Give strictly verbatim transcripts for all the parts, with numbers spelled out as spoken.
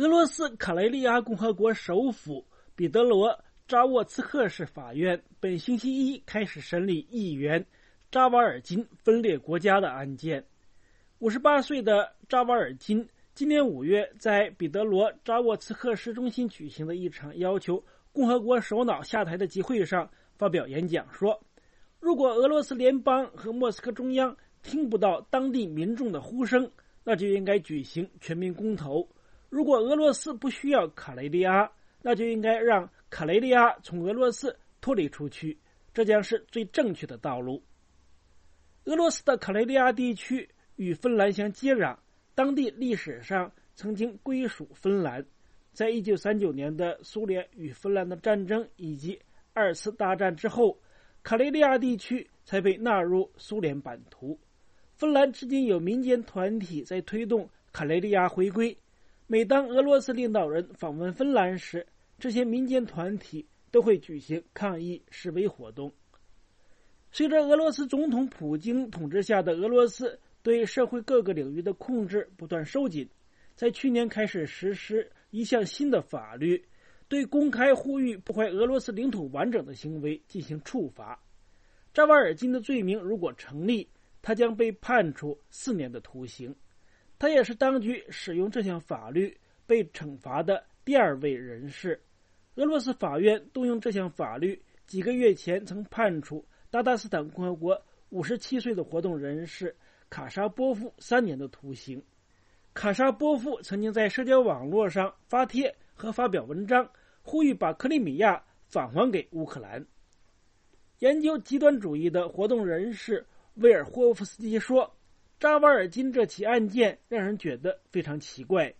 俄罗斯卡累利亚共和国首府彼得罗扎沃茨克市法院本星期一开始审理议员扎瓦尔金分裂国家的案件。五十八岁的扎瓦尔金今年五月在彼得罗扎沃茨克市中心举行的一场要求共和国首脑下台的集会上发表演讲说，如果俄罗斯联邦和莫斯科中央听不到当地民众的呼声，那就应该举行全民公投。如果俄罗斯不需要卡累利亚，那就应该让卡累利亚从俄罗斯脱离出去，这将是最正确的道路。俄罗斯的卡累利亚地区与芬兰相接壤，当地历史上曾经归属芬兰。在一九三九年的苏联与芬兰的战争以及二次大战之后，卡累利亚地区才被纳入苏联版图。芬兰至今有民间团体在推动卡累利亚回归。每当俄罗斯领导人访问芬兰时，这些民间团体都会举行抗议示威活动。随着俄罗斯总统普京统治下的俄罗斯对社会各个领域的控制不断收紧，在去年开始实施一项新的法律，对公开呼吁破坏俄罗斯领土完整的行为进行处罚。扎瓦尔金的罪名如果成立，他将被判处四年的徒刑。他也是当局使用这项法律被惩罚的第二位人士。俄罗斯法院动用这项法律，几个月前曾判处达达斯坦共和国五十七岁的活动人士卡沙波夫三年的徒刑。卡沙波夫曾经在社交网络上发帖和发表文章，呼吁把克里米亚返还给乌克兰。研究极端主义的活动人士威尔霍夫斯基说，扎瓦尔金这起案件让人觉得非常奇怪。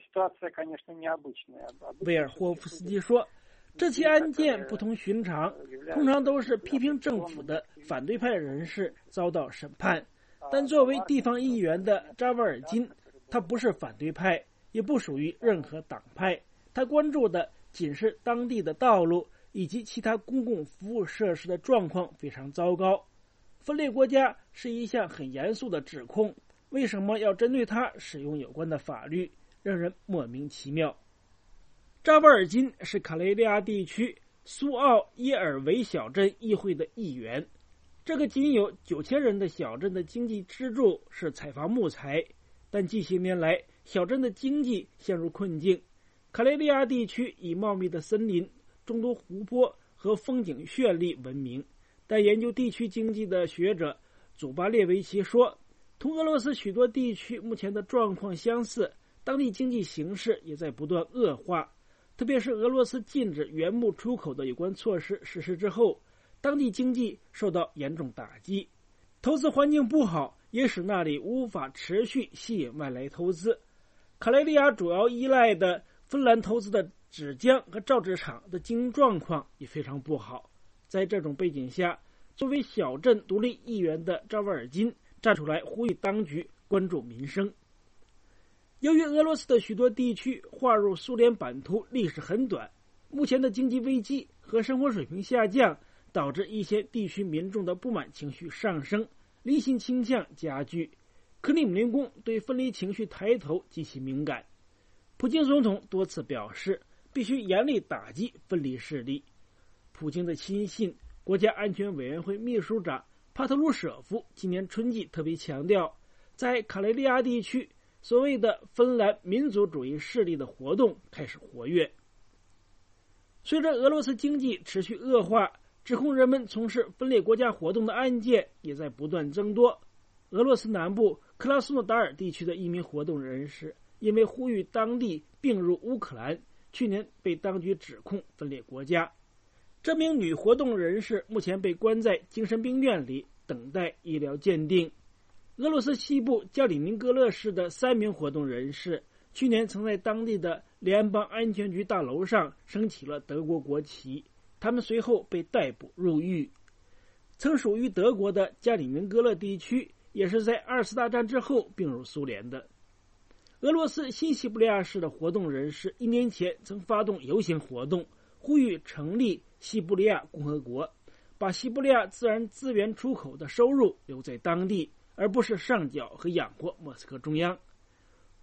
威尔霍夫斯基说，这起案件不同寻常，通常都是批评政府的反对派人士遭到审判，但作为地方议员的扎瓦尔金，他不是反对派，也不属于任何党派，他关注的仅是当地的道路以及其他公共服务设施的状况非常糟糕。分裂国家是一项很严肃的指控，为什么要针对他使用有关的法律，让人莫名其妙。扎瓦尔金是卡累利亚地区苏奥耶尔维小镇议会的议员。这个仅有九千人的小镇的经济支柱是采伐木材，但近些年来小镇的经济陷入困境。卡累利亚地区以茂密的森林、众多湖泊和风景绚丽闻名，但研究地区经济的学者祖巴列维奇说，同俄罗斯许多地区目前的状况相似，当地经济形势也在不断恶化。特别是俄罗斯禁止原木出口的有关措施实施之后，当地经济受到严重打击，投资环境不好，也使那里无法持续吸引外来投资。卡累利亚主要依赖的芬兰投资的纸浆和造纸厂的经营状况也非常不好。在这种背景下，作为小镇独立议员的扎瓦尔金站出来呼吁当局关注民生。由于俄罗斯的许多地区划入苏联版图历史很短，目前的经济危机和生活水平下降导致一些地区民众的不满情绪上升，离心倾向加剧。克里姆林宫对分离情绪抬头极其敏感。普京总统多次表示，必须严厉打击分离势力。普京的亲信、国家安全委员会秘书长帕特鲁舍夫今年春季特别强调，在卡累利亚地区，所谓的芬兰民族主义势力的活动开始活跃。随着俄罗斯经济持续恶化，指控人们从事分裂国家活动的案件也在不断增多。俄罗斯南部克拉斯诺达尔地区的一名活动人士因为呼吁当地并入乌克兰，去年被当局指控分裂国家。这名女活动人士目前被关在精神病院里，等待医疗鉴定。俄罗斯西部加里宁格勒市的三名活动人士去年曾在当地的联邦安全局大楼上升起了德国国旗，他们随后被逮捕入狱。曾属于德国的加里宁格勒地区也是在二次大战之后并入苏联的。俄罗斯新西伯利亚市的活动人士一年前曾发动游行活动，呼吁成立西伯利亚共和国，把西伯利亚自然资源出口的收入留在当地，而不是上缴和养活莫斯科中央。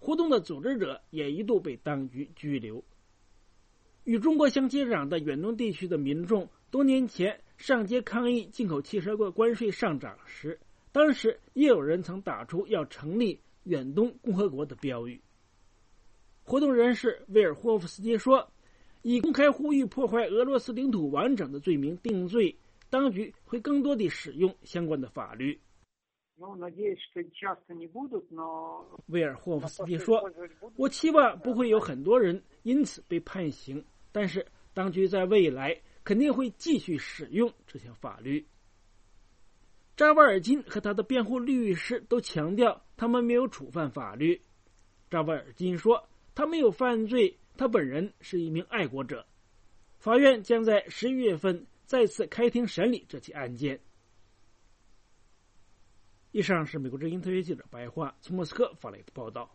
活动的组织者也一度被当局拘留。与中国相接壤的远东地区的民众多年前上街抗议进口汽车的关税上涨时，当时也有人曾打出要成立远东共和国的标语。活动人士威尔霍夫斯基说，以公开呼吁破坏俄罗斯领土完整的罪名定罪，当局会更多地使用相关的法律。威尔霍夫斯基说，我期望不会有很多人因此被判刑，但是当局在未来肯定会继续使用这项法律。扎瓦尔金和他的辩护律师都强调他们没有触犯法律。扎瓦尔金说，他没有犯罪，他本人是一名爱国者。法院将在十一月份再次开庭审理这起案件。以上是美国之音特约记者白桦从莫斯科发来的报道。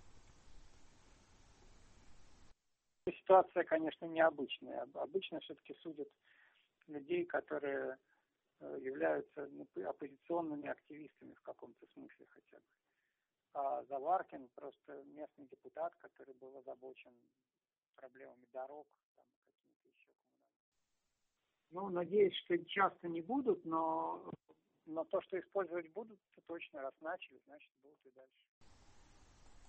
Ситуация, конечно, необычная. Обычно все-таки судят людей, которые являются оппозиционными активистами в каком-то смысле хотя бы. А Заваркин просто местный депутат, который был озабочен проблемами дорог, там, какими-то еще коммунальными. Ну, надеюсь, что часто не будут, но, но то, что использовать будут, то точно раз начали, значит, будут и дальше.